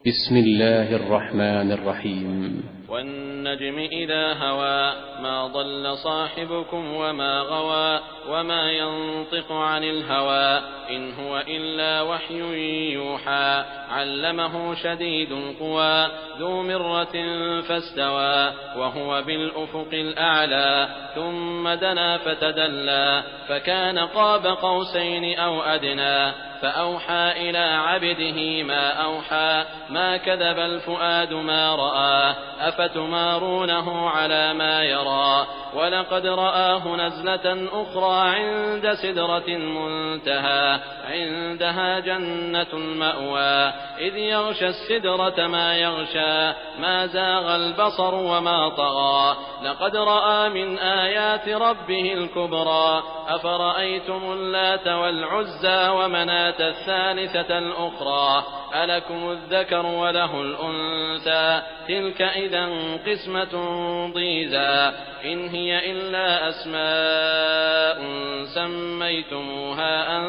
بسم الله الرحمن الرحيم. والنجم إذا هوى ما ضل صاحبكم وما غوى وما ينطق عن الهوى إن هو إلا وحي يوحى علمه شديد القوى ذو مرة فاستوى وهو بالأفق الأعلى ثم دنا فتدلى فكان قاب قوسين أو أدنى فأوحى إلى عبده ما أوحى ما كذب الفؤاد ما رأى أفتمارونه على ما يرى ولقد رآه نزلة أخرى عند سدرة المنتهى عندها جنة المأوى إذ يغشى السدرة ما يغشى ما زاغ البصر وما طغى لقد رأى من آيات ربه الكبرى أفرأيتم اللات والعزى ومناة الثالثة الأخرى ألكم الذكر وله الأنثى تلك إذا قسمة ضيزى إن هي إلا أسماء سميتموها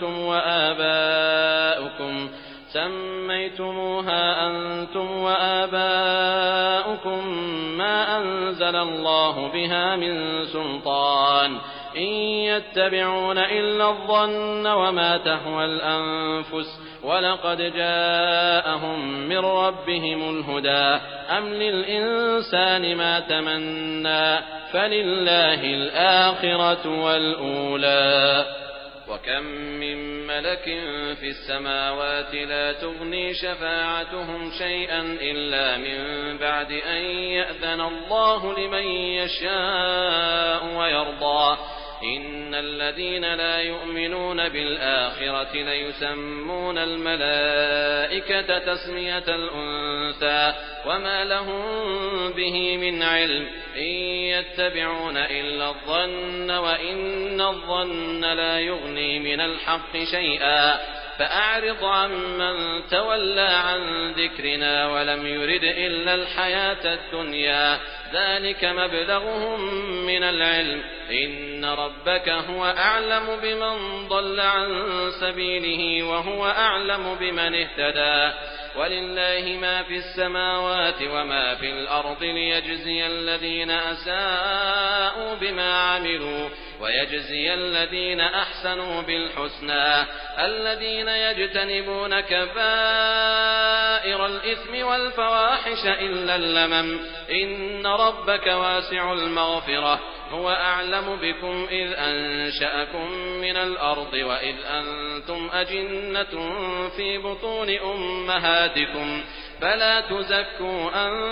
أنتم وآباؤكم ما أنزل الله بها من سلطان إن يتبعون إلا الظن وما تهوى الأنفس ولقد جاءهم من ربهم الهدى أم للإنسان ما تمنى فلله الآخرة والأولى وكم من ملك في السماوات لا تغني شفاعتهم شيئا إلا من بعد أن يأذن الله لمن يشاء ويرضى إن الذين لا يؤمنون بالآخرة ليسمون الملائكة تسمية الأنثى وما لهم به من علم إن يتبعون إلا الظن وإن الظن لا يغني من الحق شيئا فأعرض عمن تولى عن ذكرنا ولم يرد إلا الحياة الدنيا ذلك مبلغهم من العلم إن ربك هو أعلم بمن ضل عن سبيله وهو أعلم بمن اهتدى ولله ما في السماوات وما في الأرض ليجزي الذين أساءوا بما عملوا ويجزي الذين أحسنوا بالحسنى الذين يجتنبون كبائر الإثم والفواحش إلا اللمم إن ربك واسع المغفرة هو أعلم بكم إذ أنشأكم من الأرض وإذ أنتم أجنة في بطون أمهاتكم فلا تزكوا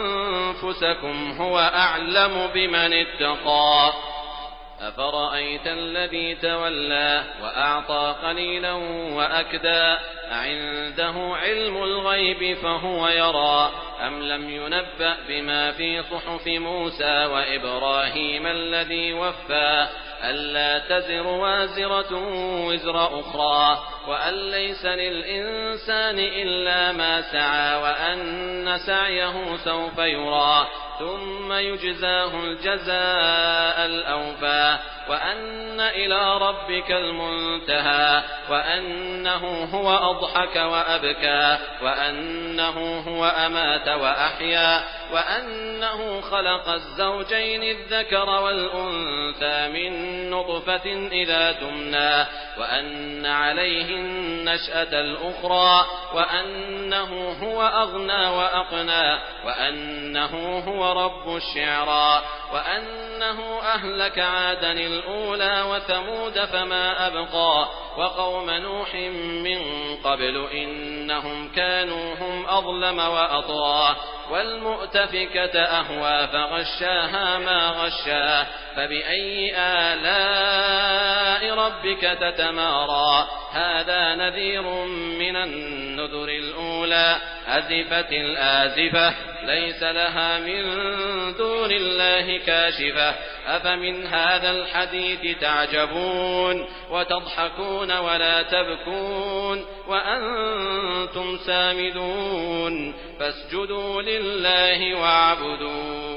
أنفسكم هو أعلم بمن اتقى أفرأيت الذي تولى وأعطى قليلا وأكدى أعنده علم الغيب فهو يرى أم لم ينبأ بما في صحف موسى وإبراهيم الذي وفى ألا تزر وازرة وزر أخرى وأن ليس للإنسان إلا ما سعى وأن سعيه سوف يرى ثم يجزاه الجزاء الأوفى وأن إلى ربك المنتهى وأنه هو أضحك وأبكى وأنه هو أمات وأحيا وأنه خلق الزوجين الذكر والأنثى من نطفة إذا تمنى وأن عليه النشأة الأخرى وأنه هو أغنى وأقنى وأنه هو رب الشعرى وأنه أهلك عادا الأولى وثمود فما أبقى وقوم نوح من قبل إنهم كانوا هم أظلم وأطغى والمؤتفكة أهوى فغشاها ما غشا فبأي آلاء ربك تتمارى هذا نذير من النذر الأولى أزفت الآزفة ليس لها من دون الله كاشفة أفمن هذا الحديث تعجبون وتضحكون ولا تبكون وأنتم سامدون فاسجدوا لله واعبدوا